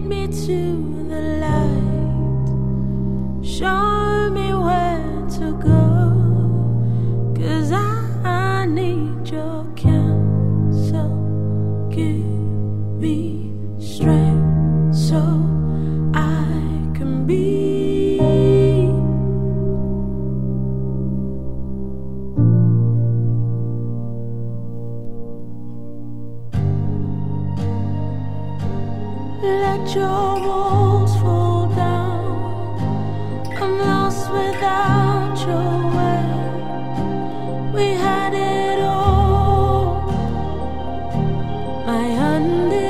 me to the light. Show me where to go, 'cause I need your counsel. Give me strength so I can be. Let your walls fall down. I'm lost without your way. We had it all. My